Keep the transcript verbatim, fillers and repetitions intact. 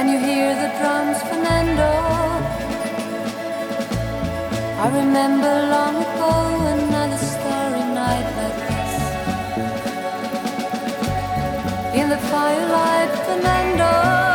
Can you hear the drums, Fernando? I remember long ago another starry night like this. In the firelight, Fernando.